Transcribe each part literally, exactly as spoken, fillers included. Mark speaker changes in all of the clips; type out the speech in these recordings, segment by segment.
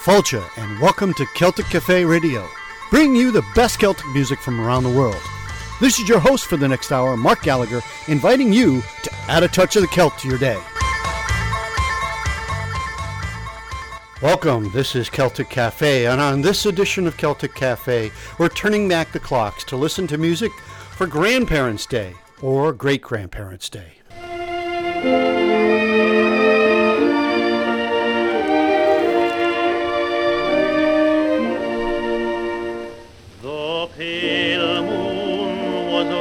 Speaker 1: Folcha, and welcome to Celtic Cafe Radio, bringing you the best Celtic music from around the world. This is your host for the next hour, Mark Gallagher, inviting you to add a touch of the Celt to your day. Welcome, this is Celtic Cafe, and on this edition of Celtic Cafe, we're turning back the clocks to listen to music for Grandparents' Day or Great-Grandparents' Day.
Speaker 2: The pale moon was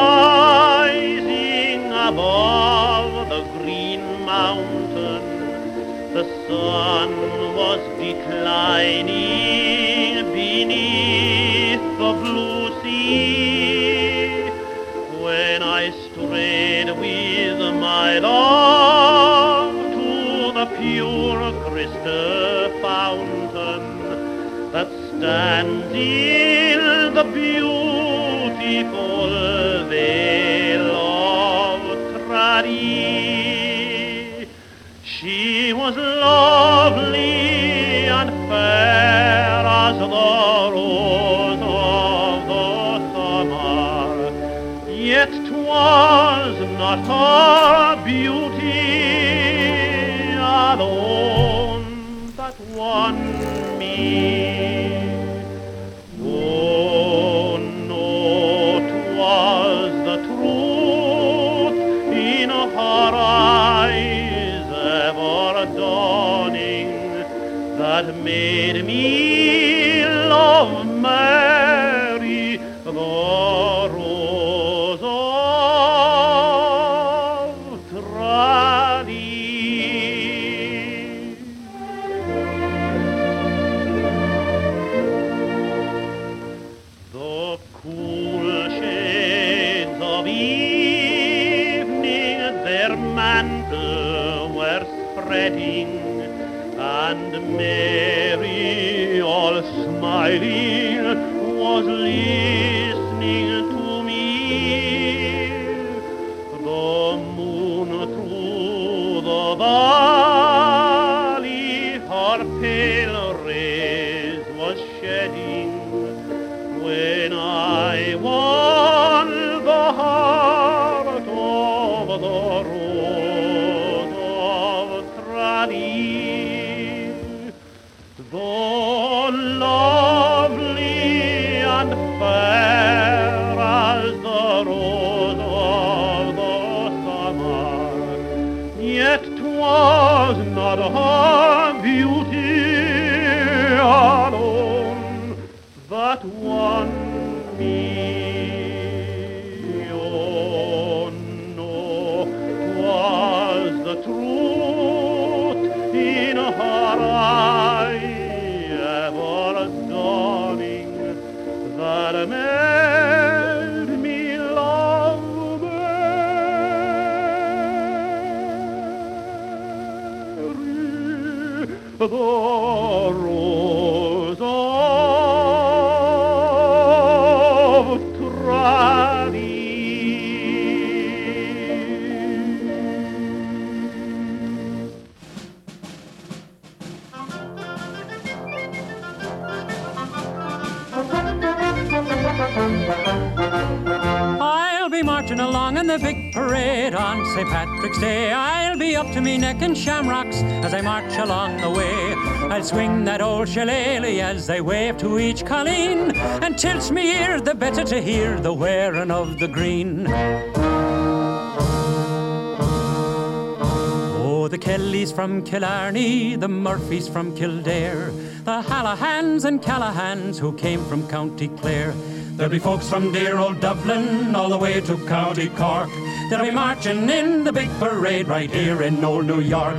Speaker 2: rising above the green mountain. The sun was declining beneath the blue sea when I strayed with my love to the pure crystal fountain that stands in the beautiful vale of Tradi. She was lovely and fair as the rose of the summer, yet 'twas not her beauty alone that won me. Oh no, 'twas the truth in her eyes ever dawning that made me love Mary, the rose of Tradi. The cool shades of evening their mantle were spreading, and Mary, all smiling, was listening to me. The moon through the valley her pale rays was shedding when I won the heart of the rose of Tradi. Though lovely and fair as the rose of the summer, yet 'twas not her beauty alone that won me. Oh no, 'twas the truth in her eye ever dawning that made me love Mary, the rose of Tradi.
Speaker 3: I'll be marching along in the big parade on Saint Patrick's Day. I'll be up to me neck in shamrocks as I march along the way. I'll swing that old shillelagh as they wave to each colleen, and tilts me ear the better to hear the wearing of the green. Oh, the Kellys from Killarney, the Murphys from Kildare, the Hallahans and Callahans who came from County Clare. There'll be folks from dear old Dublin all the way to County Cork. They'll be marching in the big parade right here in old New York.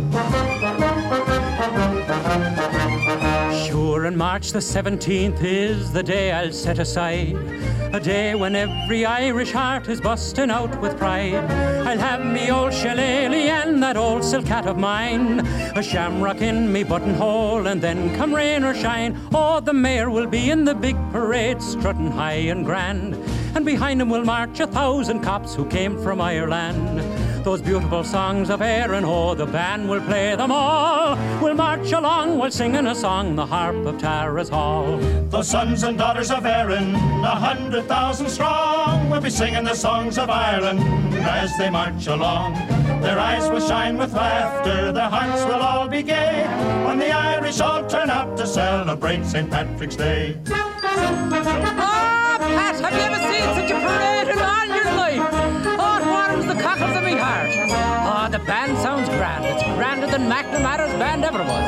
Speaker 3: Sure, and March the seventeenth is the day I'll set aside, a day when every Irish heart is busting out with pride. I'll have me old shillelagh and that old silk hat of mine, a shamrock in me buttonhole, and then come rain or shine, oh, the mayor will be in the big parade strutting high and grand, and behind him will march a thousand cops who came from Ireland. those beautiful songs of Erin. Oh, the band will play them all. We'll march along while singing a song, the harp of Tara's Hall.
Speaker 4: The sons and daughters of Erin, a hundred thousand strong, will be singing the songs of Ireland as they march along. Their eyes will shine with laughter, their hearts will all be gay, when the Irish all turn out to celebrate Saint Patrick's Day.
Speaker 5: Ah, Pat, have you ever seen such a parade in all your life? Oh, it warms the cockles of me heart. Oh, the band sounds grand. It's grander than McNamara's band ever was.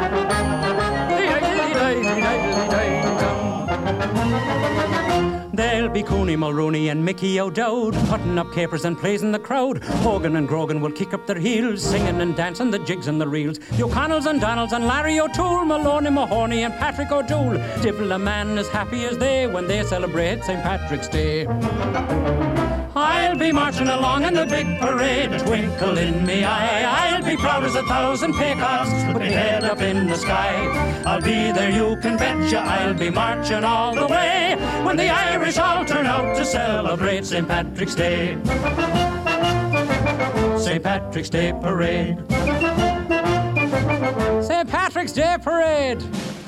Speaker 3: There'll be Cooney Mulrooney and Mickey O'Dowd putting up capers and praising the crowd. Hogan and Grogan will kick up their heels, singing and dancing the jigs and the reels. The O'Connells and Donalds and Larry O'Toole, Maloney Mahoney and Patrick O'Doul. Divil a man as happy as they when they celebrate Saint Patrick's Day. I'll be marching along in the big parade, a twinkle in me eye. I'll be proud as a thousand peacocks, with me head up in the sky. I'll be there, you can betcha, I'll be marching all the way, when the Irish all turn out to celebrate Saint Patrick's Day. Saint Patrick's Day Parade.
Speaker 5: Saint Patrick's Day Parade.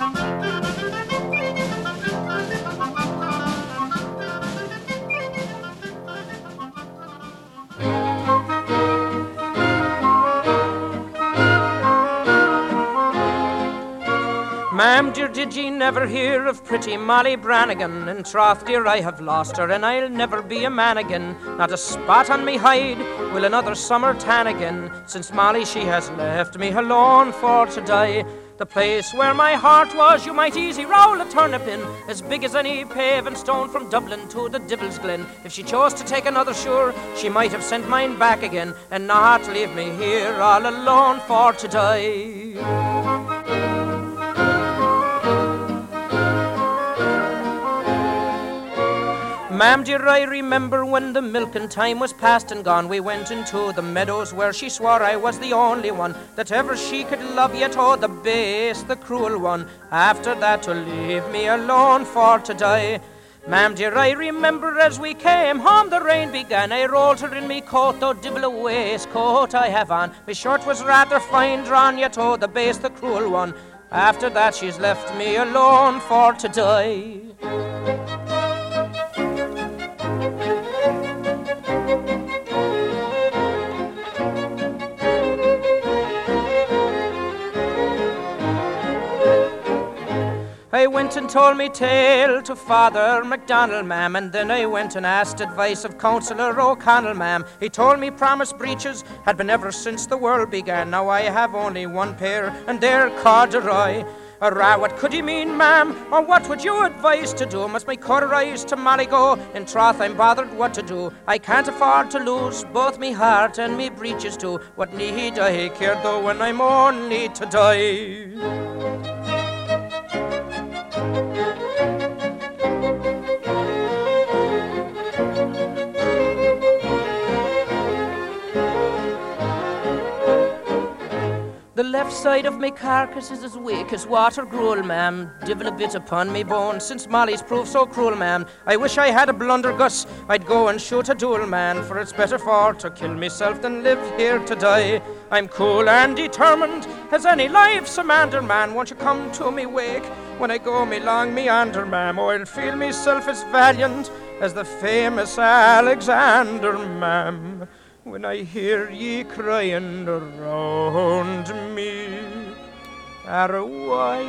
Speaker 6: Ma'am, dear, did ye never hear of pretty Molly Brannigan? In troth, dear, I have lost her, and I'll never be a man again. Not a spot on me hide will another summer tan again, since Molly, she has left me alone for to die. The place where my heart was, you might easy roll a turnip in, as big as any paving stone from Dublin to the Devil's Glen. If she chose to take another, sure, she might have sent mine back again, and not leave me here all alone for to die. Ma'am, dear, I remember when the milking time was past and gone, we went into the meadows where she swore I was the only one that ever she could love, yet oh, the base, the cruel one, after that to leave me alone for to die. Ma'am, dear, I remember as we came home the rain began, I rolled her in me coat, though divil a waistcoat I have on. My shirt was rather fine drawn, yet oh, the base, the cruel one, after that she's left me alone for to die. I went and told me tale to Father MacDonald, ma'am, and then I went and asked advice of Councillor O'Connell, ma'am. He told me promise breeches had been ever since the world began. Now I have only one pair, and they're corduroy. Arrah, what could he mean, ma'am, or what would you advise to do? Must my corduroys to Molly go? In troth, I'm bothered what to do. I can't afford to lose both me heart and me breeches too. What need I care though when I'm only to die? The left side of me carcass is as weak as water gruel, ma'am. Divil a bit upon me bones, since Molly's proved so cruel, ma'am. I wish I had a blunderbuss, I'd go and shoot a duel, man, for it's better for to kill myself than live here to die. I'm cool and determined as any live Samander, man. Won't you come to me wake when I go me long meander, ma'am? Oh, I'll feel myself as valiant as the famous Alexander, ma'am, when I hear ye crying around me. Arra, why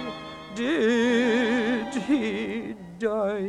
Speaker 6: did he die?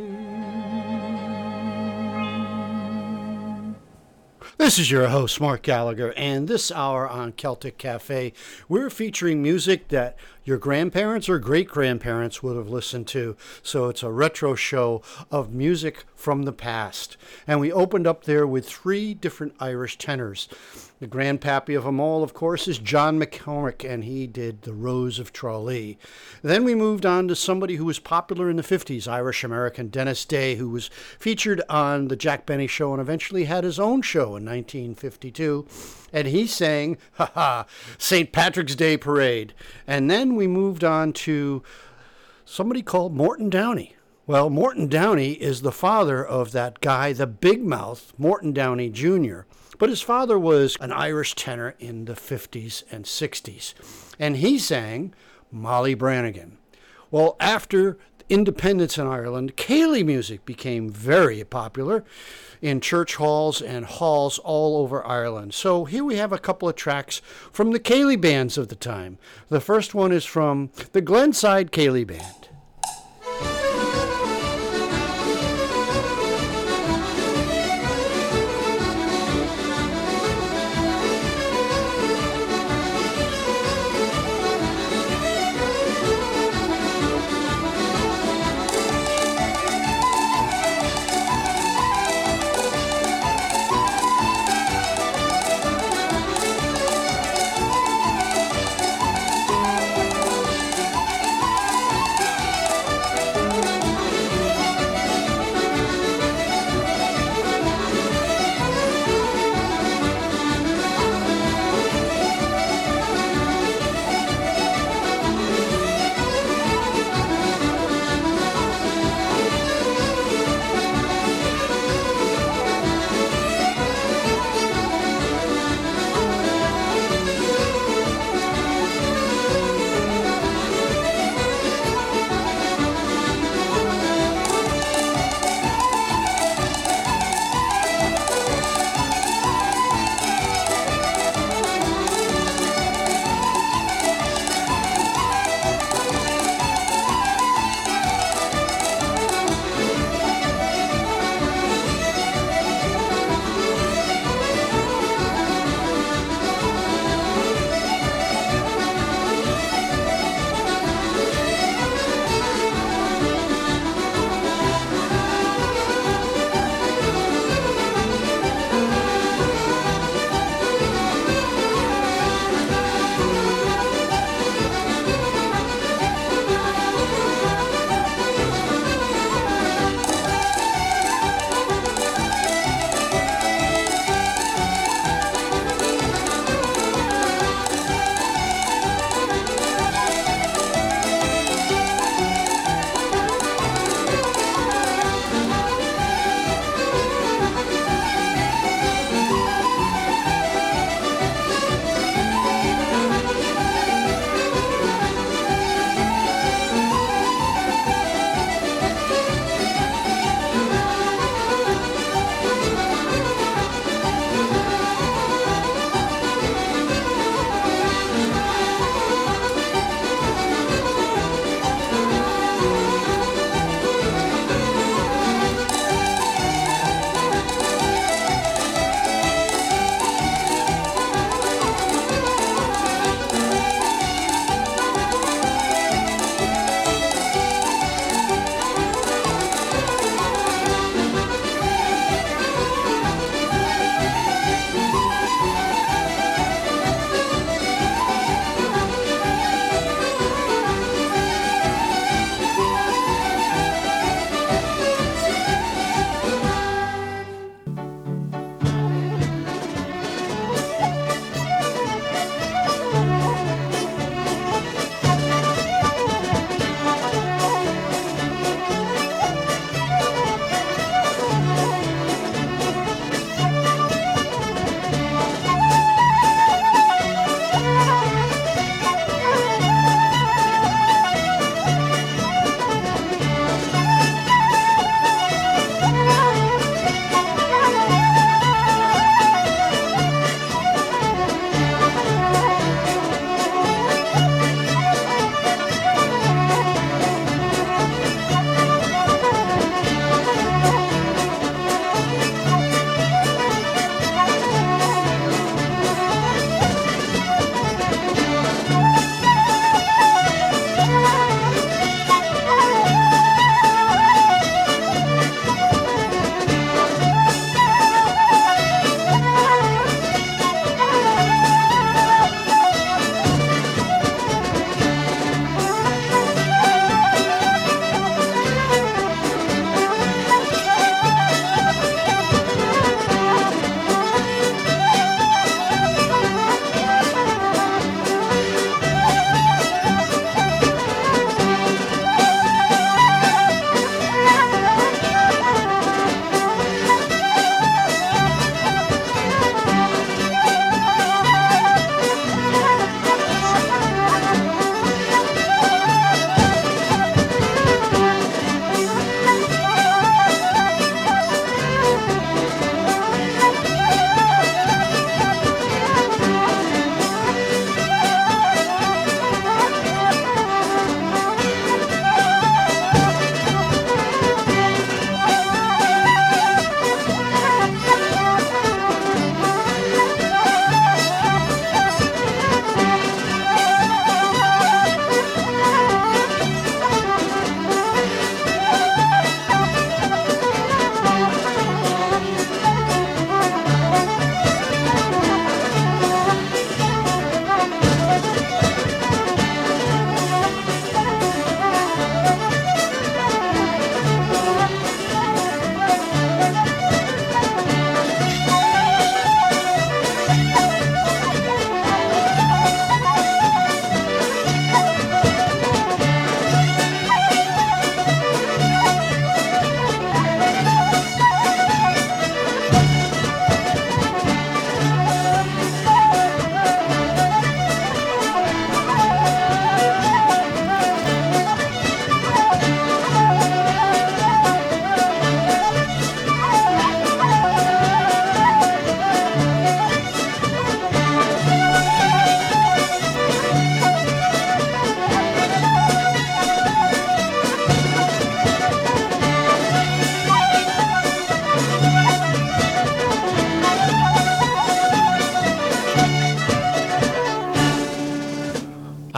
Speaker 1: This is your host, Mark Gallagher, and this hour on Celtic Cafe, we're featuring music that your grandparents or great-grandparents would have listened to. So it's a retro show of music from the past. And we opened up there with three different Irish tenors. The grandpappy of them all, of course, is John McCormick, and he did The Rose of Tralee. Then we moved on to somebody who was popular in the fifties, Irish-American Dennis Day, who was featured on The Jack Benny Show and eventually had his own show in nineteen fifty-two. And he sang, ha ha, Saint Patrick's Day Parade. And then we moved on to somebody called Morton Downey. Well, Morton Downey is the father of that guy, the Big Mouth, Morton Downey Junior, But his father was an Irish tenor in the fifties and sixties, and he sang Molly Brannigan. Well, after independence in Ireland, Cayley music became very popular in church halls and halls all over Ireland. So here we have a couple of tracks from the Cayley bands of the time. The first one is from the Glenside Cayley Band.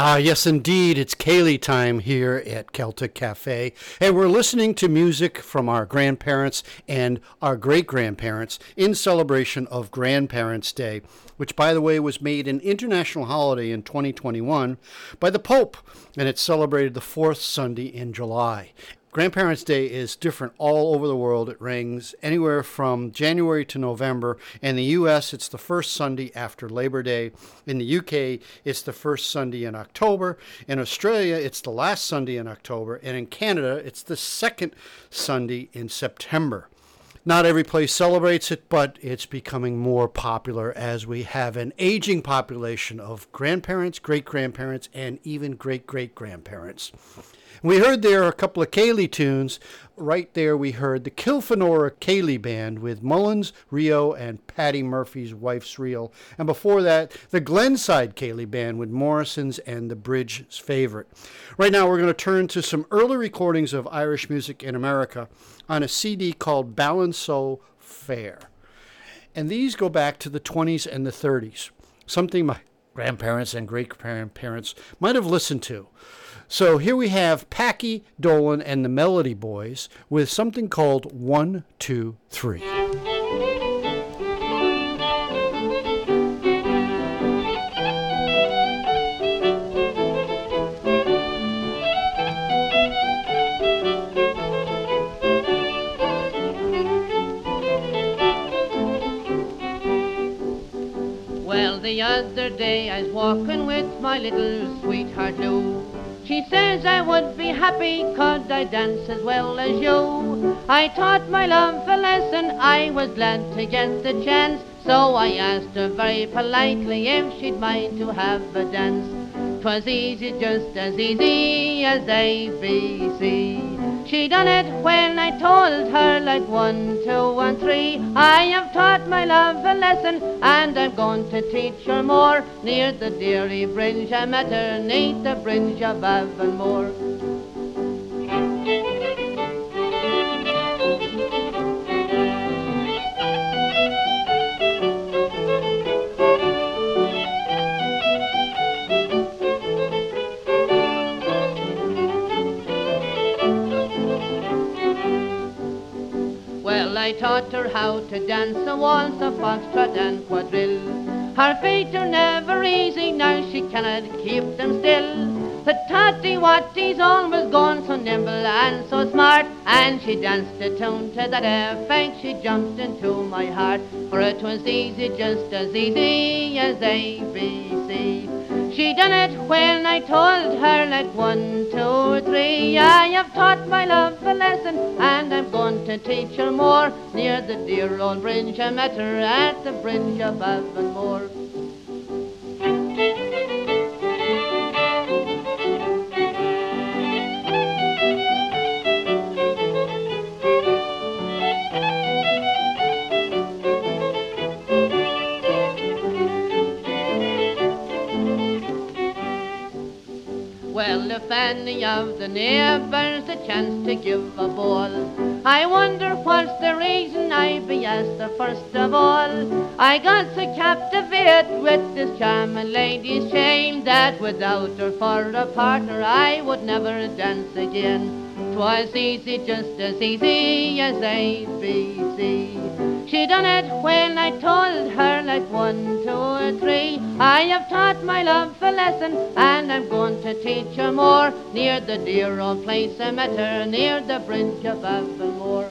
Speaker 1: Ah, yes, indeed. It's Kaylee time here at Celtic Cafe. And we're listening to music from our grandparents and our great-grandparents in celebration of Grandparents' Day, which, by the way, was made an international holiday in twenty twenty-one by the Pope, and it's celebrated the fourth Sunday in July. Grandparents' Day is different all over the world. It rings anywhere from January to November. In the U S, it's the first Sunday after Labor Day. In the U K, it's the first Sunday in October. In Australia, it's the last Sunday in October. And in Canada, it's the second Sunday in September. Not every place celebrates it, but it's becoming more popular as we have an aging population of grandparents, great-grandparents, and even great-great-grandparents. We heard there a couple of Ceilidh tunes. Right there we heard the Kilfenora Ceilidh Band with Mullins, Rio, and Patty Murphy's Wife's Reel. And before that, the Glenside Ceilidh Band with Morrison's and the Bridge's Favorite. Right now we're going to turn to some early recordings of Irish music in America on a C D called Ballinsoe Fair. And these go back to the twenties and the thirties, something my grandparents and great-grandparents might have listened to. So here we have Packy Dolan and the Melody Boys with something called One, Two, Three.
Speaker 7: Well, the other day I was walking with my little sweetheart Lou. She says I would be happy could I dance as well as you. I taught my love a lesson, I was glad to get the chance. So I asked her very politely if she'd mind to have a dance. 'Twas easy, just as easy as A B C. She done it when I told her like one, two, and three. I have taught my love a lesson, and I'm going to teach her more. Near the Deary Bridge I met her, neath the bridge of Avonmore. I taught her how to dance a waltz, a foxtrot and quadrille. Her feet are never easy, now she cannot keep them still. The totty-watty's always gone so nimble and so smart, and she danced a tune to that effect, she jumped into my heart. For it was easy, just as easy as A B C. She done it when I told her like one, two, three. I have taught my love a lesson, and I'm going to teach her more. Near the dear old bridge I met her, at the bridge of Avonmore. Well, if any of the neighbours a chance to give a ball, I wonder what's the reason I be asked the first of all. I got so captivated with this charming lady's shame that without her for a partner I would never dance again. 'Twas easy, just as easy as A B C. She done it when I told her like one, two, three. I have taught my love a lesson, and I'm going to teach her more. Near the dear old place I met her, near the bridge of Avonmore.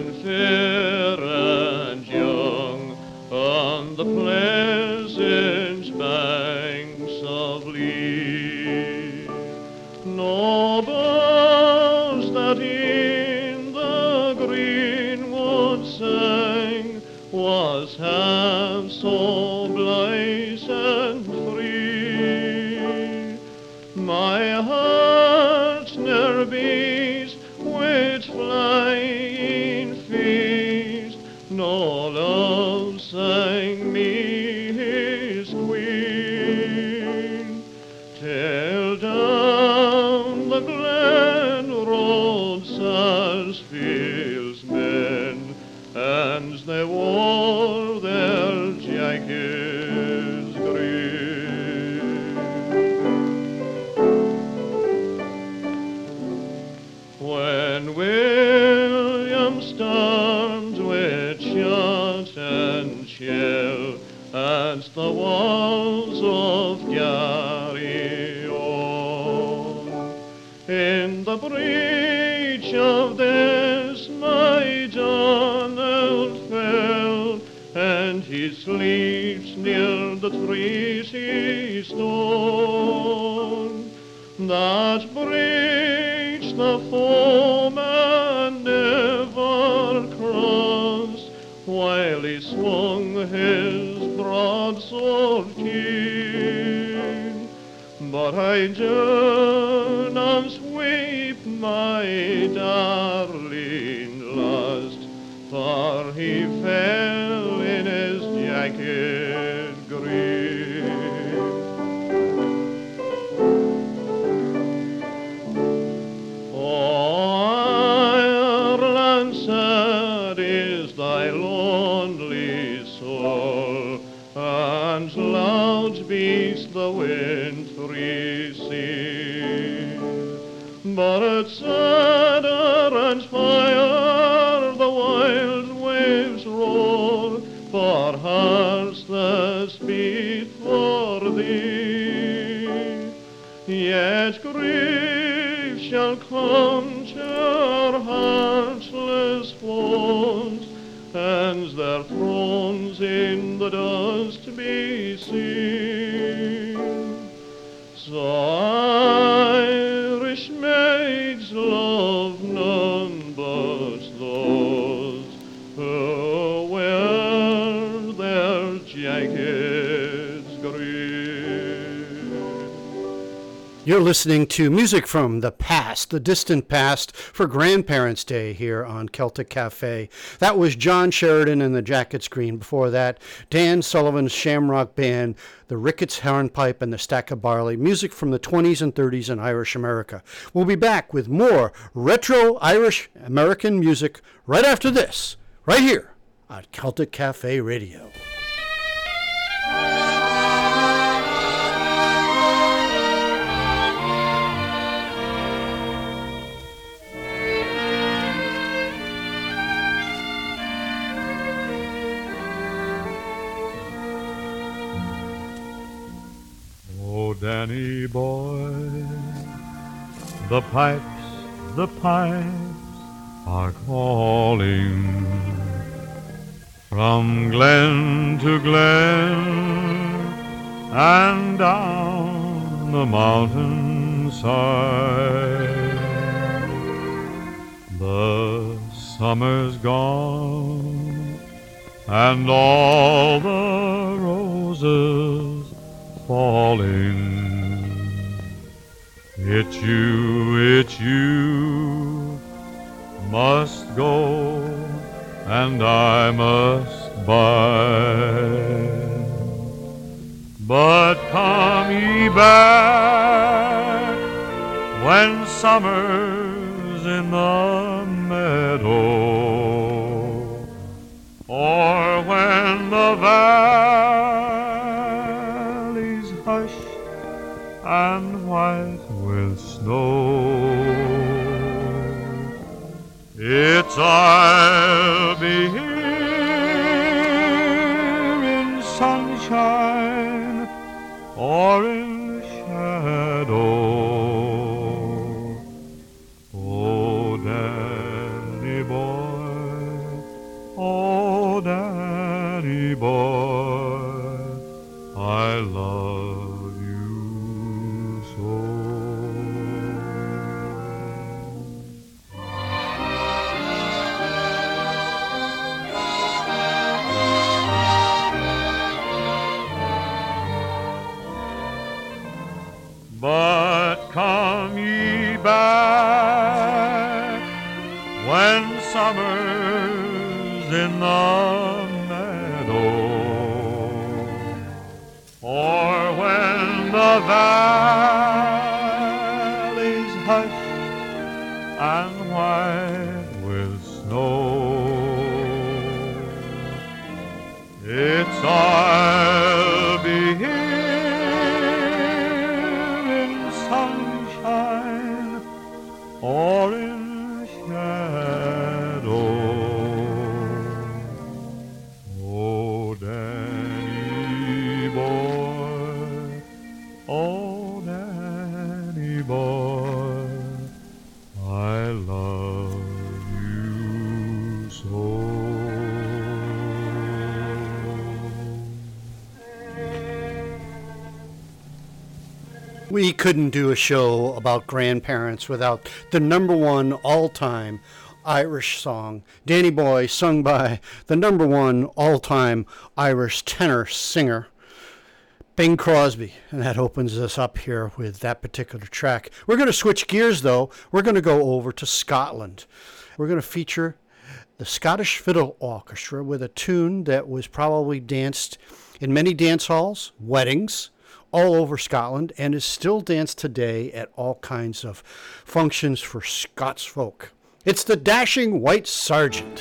Speaker 2: when fair and young on the pleasant banks of Lee. No birds that in the greenwood sang was half so blithe and free. My heart ne'er beats with flying feast, no love sang me his queen, till down the glen rode Sarsfield's men, and they wore their jackets green. When William stormed with shot and shell against the walls of Garryon, in the breach of this my Donald fell, and he sleeps near the Treaty Stone. That breach the foeman never crossed, while he swung his broadsword keen. But I dare not sweep my darling lost, for he fell in his jacket green. Oh, Ireland, sad is thy lonely soul, and loud beats the wintry sea. But it's sadder and higher the wild waves roll, for hearts that beat for thee. Yet grief shall come to our heartless foes, and their thrones in the dust be seen. So Irish maids love none but those who wear their jackets green.
Speaker 1: You're listening to music from the past, the distant past, for Grandparents' Day here on Celtic Cafe. That was John Sheridan and the Jackets Green. Before that, Dan Sullivan's Shamrock Band, the Ricketts Hornpipe, and the Stack of Barley. Music from the twenties and thirties in Irish America. We'll be back with more retro Irish American music right after this, right here on Celtic Cafe Radio.
Speaker 8: Oh, Danny boy, the pipes, the pipes are calling from glen to glen and down the mountainside. The summer's gone and all the roses falling. It's you, it's you must go, and I must bide. But come ye back when summer's in the meadow, or when the valley's hushed and white with snow. It's I'll be here in sunshine or in shadow. Oh, Danny boy, in the meadow, or when the valley's hushed and white with snow, it's I'll be here in sunshine or in shadow. Oh, Danny boy, oh, Danny boy, I love you so.
Speaker 1: We couldn't do a show about grandparents without the number one all-time Irish song, Danny Boy, sung by the number one all-time Irish tenor singer, Bing Crosby. And that opens us up here with that particular track. We're going to switch gears, though. We're going to go over to Scotland. We're going to feature the Scottish Fiddle Orchestra with a tune that was probably danced in many dance halls, weddings, all over Scotland, and is still danced today at all kinds of functions for Scots folk. It's the Dashing White Sergeant.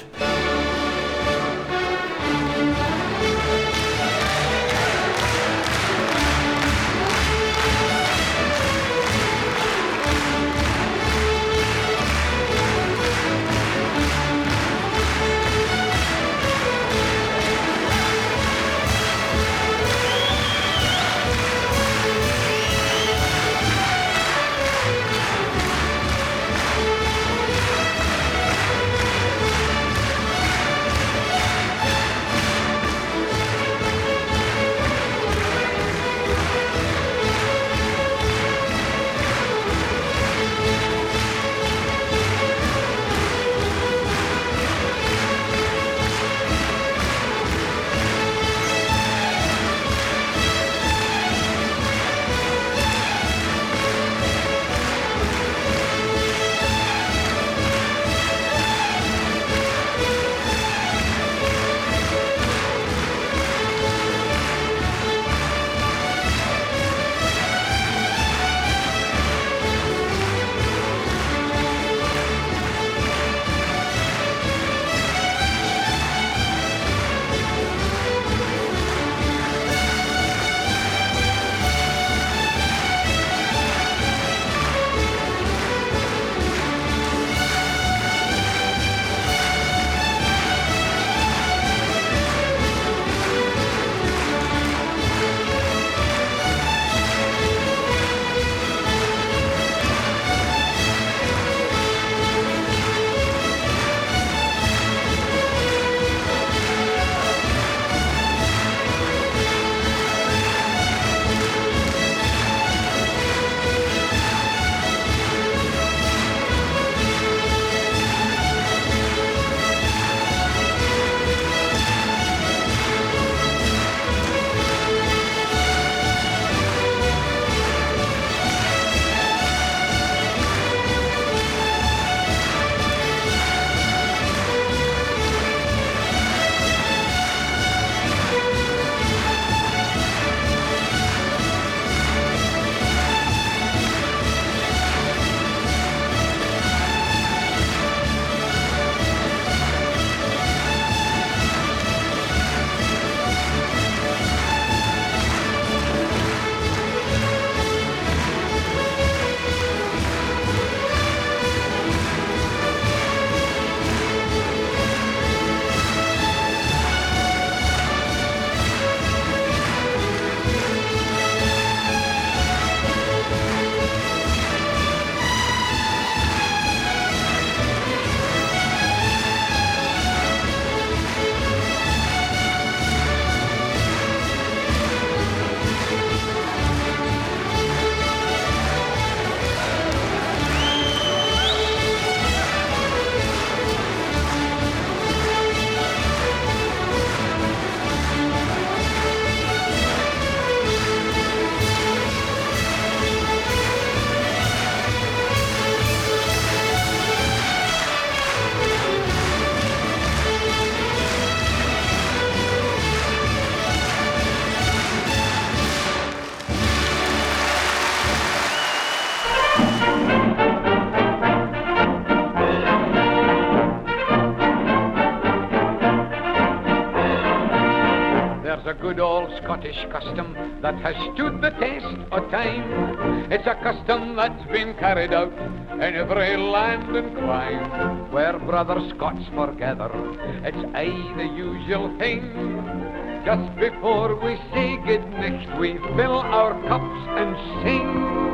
Speaker 9: a good old Scottish custom that has stood the test of time. It's a custom that's been carried out in every land and clime. Where brother Scots foregather, it's aye the usual thing. Just before we say good night, we fill our cups and sing.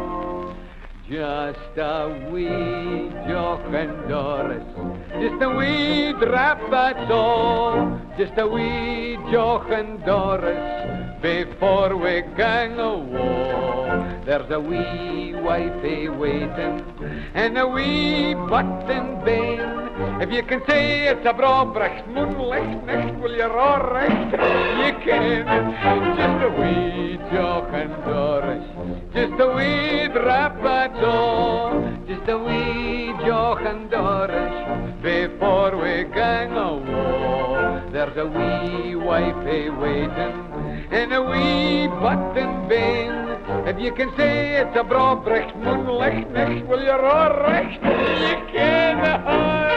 Speaker 9: Just a wee jock and Doris, just a wee drap, that's all. Just a wee jock and Doris, before we gang awa. There's a wee wifey waiting, and a wee button bane. If you can say it's a brabrecht, moonlicht nicht, will you all recht? You can. Just a wee jock and Doris, just a wee drap, that's all. Just a wee jock and Doris, before we gang awa. There's a wee wifey waiting, and a wee button bane. If you can say it's a brabrecht, moonlicht nicht, will you all recht? You can.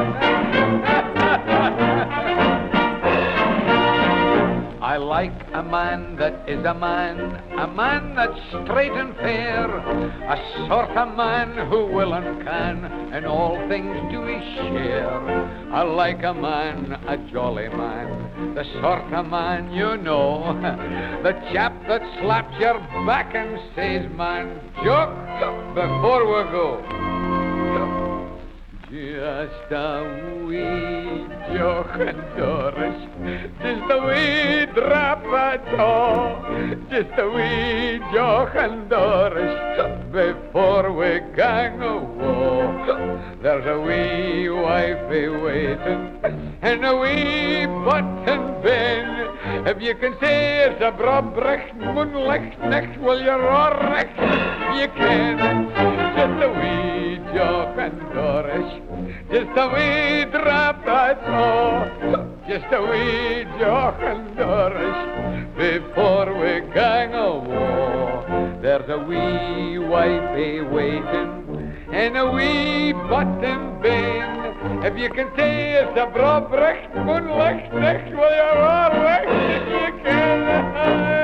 Speaker 9: I like a man that is a man, a man that's straight and fair, a sort of man who will and can in all things do his share. I like a man, a jolly man, the sort of man you know, the chap that slaps your back and says, man, joke before we go. Just a wee jock and Doris, just a wee drap at all. Just a wee jock and Doris, before we gang awa. There's a wee wifey waiting, and a wee button bin. If you can say it's a brabrecht, moonlicht nicht, will you all recht? You can. Just a wee jock and Doris, just a wee drap, that's all. Just a wee jock and Doris, before we gang awa. There's a wee wifey waiting, and a wee button bin. If you can say it's a brabrecht, moonlicht nicht, will you all recht? You can.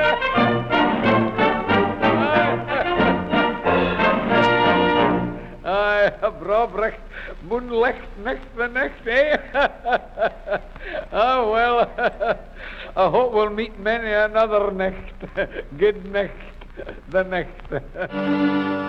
Speaker 9: Aye, a brabrecht, moonlicht nicht the next day. Oh, well, I hope we'll meet many another next. Good next, the next.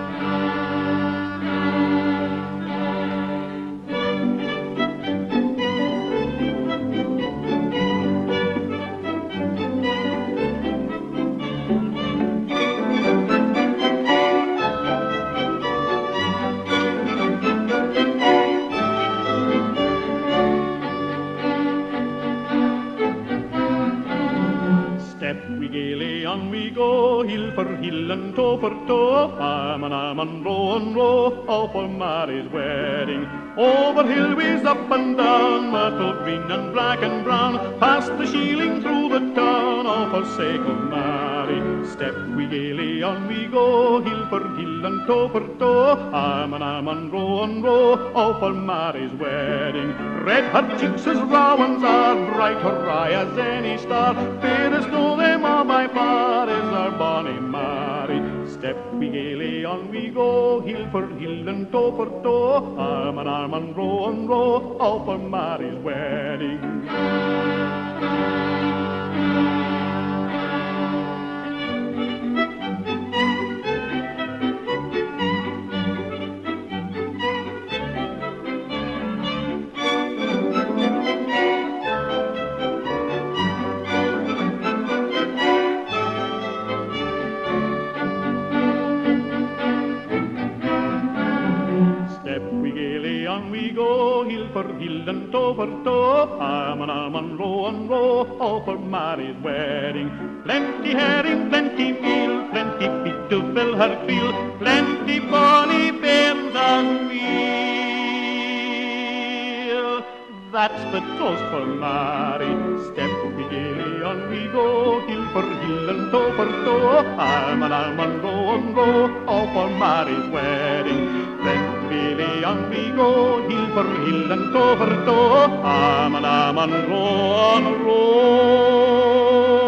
Speaker 2: On we go, hill for hill and toe for toe, arm and arm and row and row, all for Mary's wedding. Over hill ways up and down, myrtle green and black and brown, past the shieling through the town, all for sake of Mary. Step we gaily, on we go, hill for hill and toe for toe, arm and arm and row and row, all for Mary's wedding. Red her cheeks as Rowan's are, bright her eye as any star, fairest know them all by far is our bonny Mary. Step we gaily, on we go, hill for hill and toe for toe, arm and arm and row and row, all for Mary's wedding. For hill and toe for toe, arm and arm and row and row, all for Mary's wedding. Plenty herring, plenty meal, plenty feet to fill her creel, plenty bonny bairns on wheel. That's the toast for Mary. Step we gaily, on we go, hill for hill and toe for toe, arm and arm and row and row, all for Mary's wedding. Gaily on we go, hill for hill and toe for toe, arm and arm and row and row.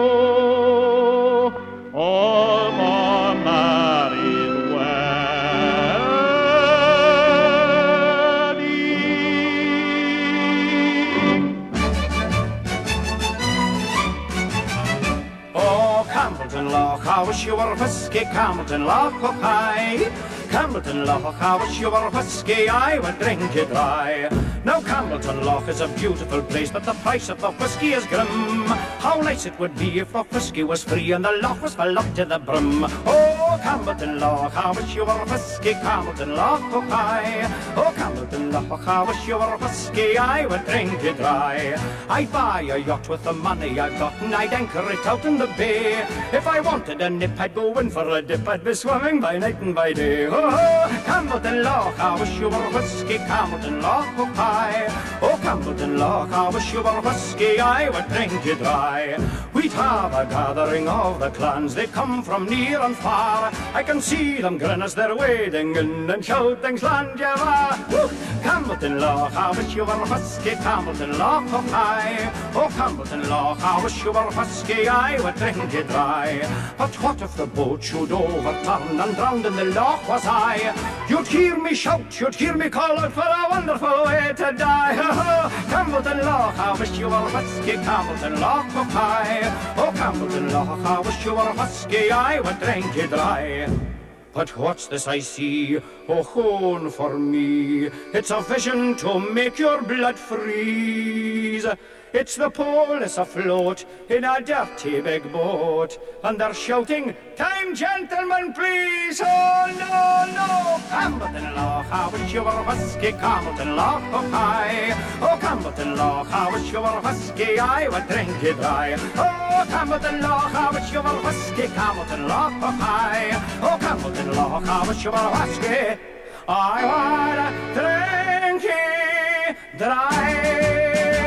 Speaker 4: how wish you were whiskey, Campbellton Loch, oh, hi. Campbellton Loch, how wish you were whiskey, I would drink you dry. Now Campbellton Loch is a beautiful place, but the price of the whiskey is grim. How nice it would be if the whiskey was free and the loch was full up to the brim. Oh, Campbellton Loch, how wish you were whiskey, Campbellton Loch, oh, hi. Oh, Campbellton Loch, how wish you were whiskey, I would drink you dry. I'd buy a yacht with the money I've got and I'd anchor it out in the bay. If I wanted a nip, I'd go in for a dip, I'd be swimming by night and by day. Oh, oh, Campbellton Loch, I wish you were whiskey, Campbellton Loch, oh, hi. Oh, Campbellton Loch, I wish you were whiskey, I would drink you dry. We'd have a gathering of the clans, they'd come from near and far. I can see them grin as they're wading in and shouting Slanjava. Campbellton Loch, I wish you were whiskey, Campbellton Loch, oh, hi. Oh, Campbellton Loch, I wish you were whiskey, I would drink you dry. But what if the boat should overturn and drowned in the loch was I? You'd hear me shout, you'd hear me call out for a wonderful way to die. Oh, Campbellton Loch, I wish you were whiskey, Campbellton Loch, oh, hi. Oh, Campbellton Loch, I wish you were whiskey, I would drink you dry. But what's this I see, oh, hone for me? It's a vision to make your blood freeze. It's the police afloat in a dirty big boat, and they're shouting, "Time, gentlemen, please!" Oh, no, no! Campbellton Loch, I wish you were whiskey, Campbellton Loch, oh, hi. Oh, Campbellton Loch, I wish you were whiskey, I would drink you dry. Oh, Campbellton Loch, I wish you were whiskey, Campbellton Loch, oh, hi. Oh, Campbellton Loch, I wish you were whiskey, I would drink you dry.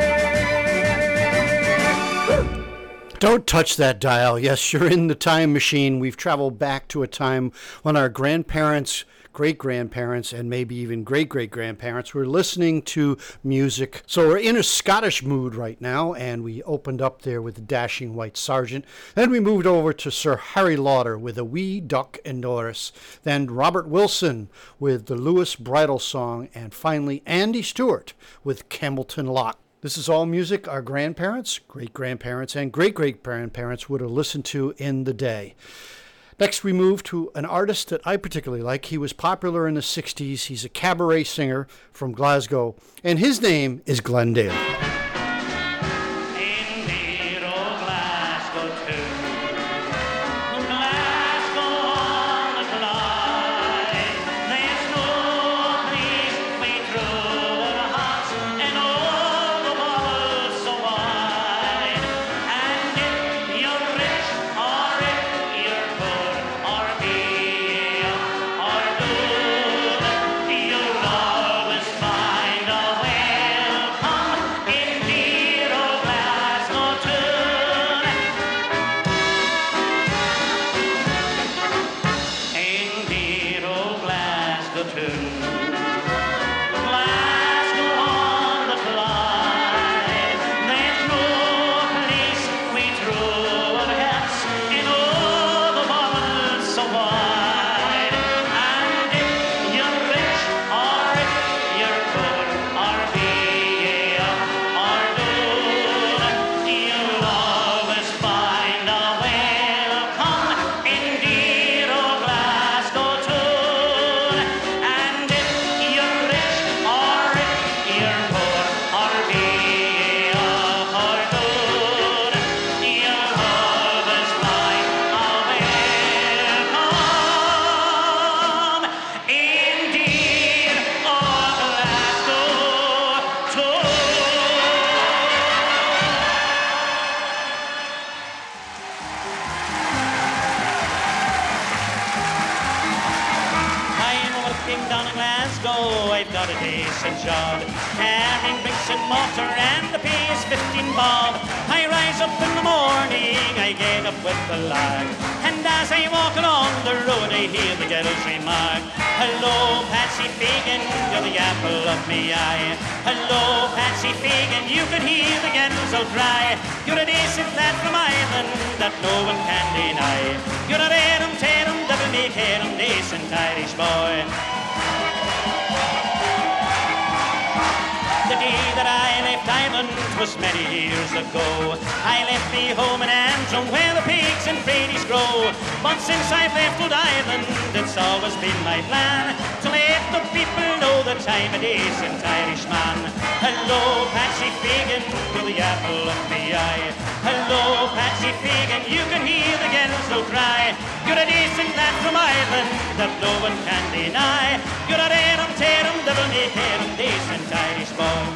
Speaker 1: Don't touch that dial. Yes, you're in the time machine. We've traveled back to a time when our grandparents, great-grandparents, and maybe even great-great-grandparents were listening to music. So we're in a Scottish mood right now, and we opened up there with the Dashing White Sergeant. Then we moved over to Sir Harry Lauder with A Wee Duck and Doris. Then Robert Wilson with the Lewis Bridal Song. And finally, Andy Stewart with Campbellton Loch. This is all music our grandparents, great-grandparents, and great-great-grandparents would have listened to in the day. Next, we move to an artist that I particularly like. He was popular in the sixties. He's a cabaret singer from Glasgow, and his name is Glenn Daly.
Speaker 10: Job, carrying bricks and mortar, and the pay is fifteen bob. I rise up in the morning, I get up with the lark, and as I walk along the road, I hear the girls remark, "Hello, Patsy Fagan, you're the apple of me eye. Hello, Patsy Fagan, you could hear the girls all cry. You're a decent lad from Ireland that no one can deny. You're a rare-um, tear-um, double-make-hair-um, decent Irish boy." The day that I lay left Ireland was many years ago. I left me home in Antrim where the pigs and Brady's grow. But since I've left old Ireland, it's always been my plan to let the people know the time of decent Irishman. Hello, Patsy Fagan, you're the apple of my eye. Hello, Patsy Fagan, you can hear the girls will cry. You're a decent lad from Ireland that no one can deny. You're a rerum terum devil may care decent Irish boy.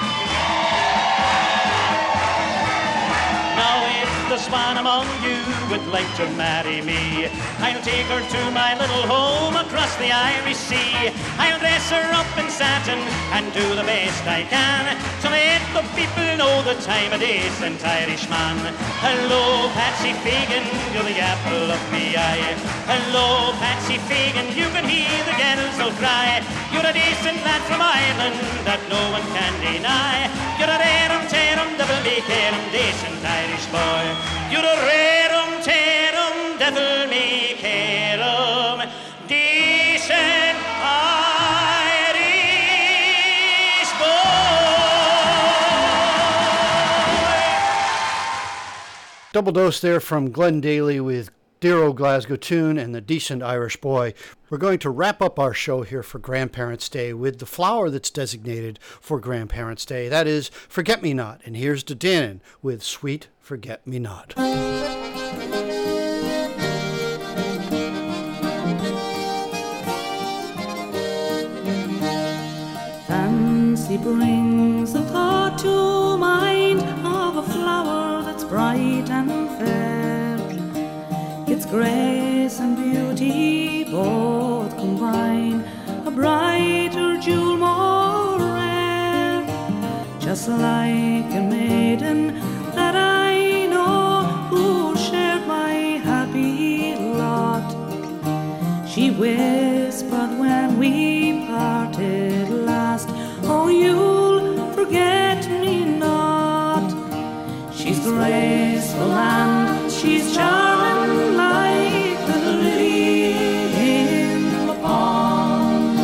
Speaker 10: Now if there's one among you would like to marry me, I'll take her to my little home across the Irish Sea. I'll dress her up in satin and do the best I can to let the people know the time of decent Irishman. Hello, Patsy Fagan, you're the apple of my eye. Hello, Patsy Fagan, you can hear the girls will cry. You're a decent lad from Ireland that no one can deny. You're a rerum terum devil may care decent Irish boy. You're a rerum terum devil may care decent Irish boy.
Speaker 1: Double dose there from Glenn Daly with Dear Old Glasgow Tune and the Decent Irish Boy. We're going to wrap up our show here for Grandparents' Day with the flower that's designated for Grandparents' Day. That is Forget-Me-Not. And here's Dannon with Sweet Forget-Me-Not.
Speaker 11: Fancy brings a thought to mind of a flower that's bright and fair. Its grace and beauty both combine, a brighter jewel more rare. Just like a maiden that I know who shared my happy lot. She whispered when we parted last, oh, you'll forget me not. She's graceful and she's charming like the lily in the pond.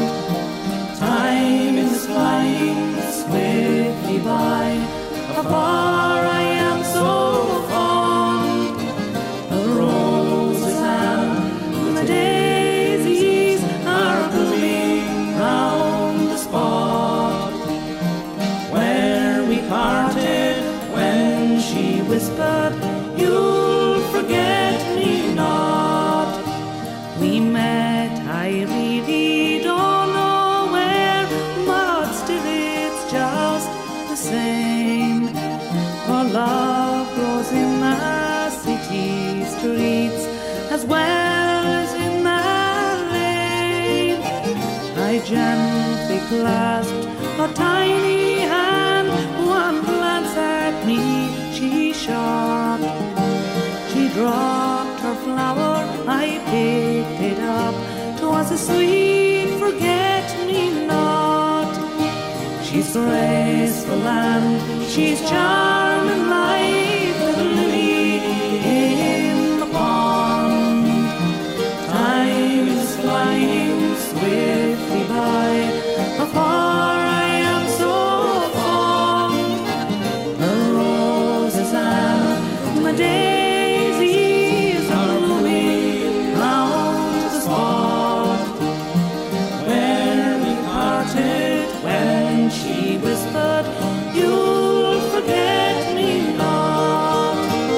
Speaker 11: Time is flying swiftly by, afar I am so fond. The roses and the daisies are blooming round the spot where we parted when she whispered, you'll forget me not. We met, I really don't know where, but still it's just the same. For love grows in the city streets as well as in the lane. I gently clasped her tiny hand, one glance at me she shot. She dropped her flower, I picked it up. 'Twas a sweet forget-me-not. She's graceful and she's charming like the lily in the pond. Time is flying swiftly by, afar I am so fond. The roses and the daisies are blooming round the spot where we parted when she whispered, you'll forget me not.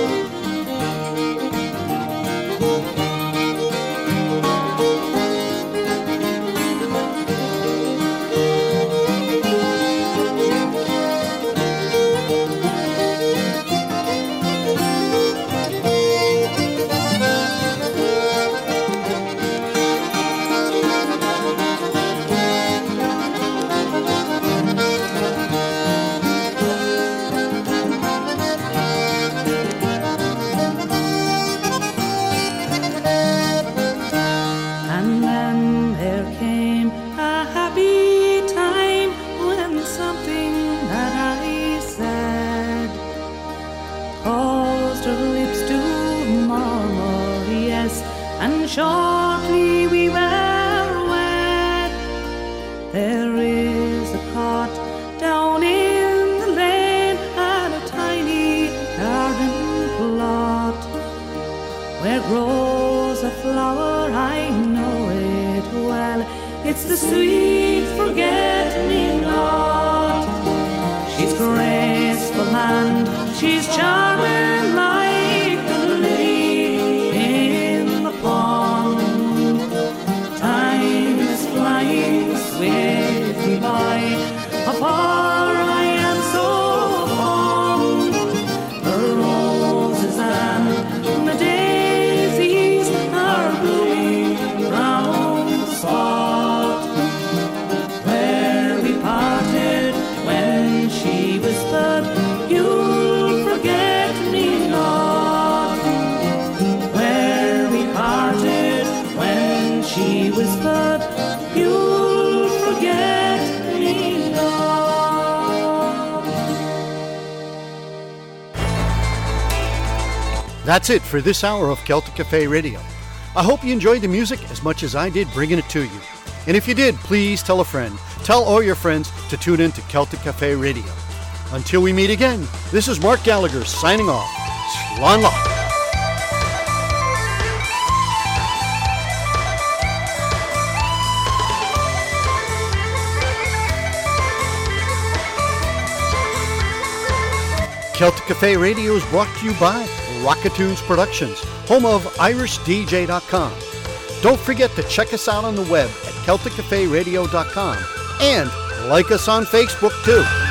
Speaker 11: And shortly we were wed. There is a cot down in the lane. the sweet forget-me-not. She's graceful and she's charming like the lily in the pond. Time is flying swiftly by, afar I am so fond. The roses and the daisies are blooming round the spot where we parted, when she whispered, "You'll forget me not." Where we parted, when she whispered, "You'll forget me not."
Speaker 1: That's it for this hour of Celtic Cafe Radio. I hope you enjoyed the music as much as I did bringing it to you. And if you did, please tell a friend. Tell all your friends to tune in to Celtic Cafe Radio. Until we meet again, this is Mark Gallagher signing off. Slán Lá. Celtic Cafe Radio is brought to you by Rockatunes Productions, home of Irish D J dot com. Don't forget to check us out on the web at Celtic Cafe Radio dot com and like us on Facebook too.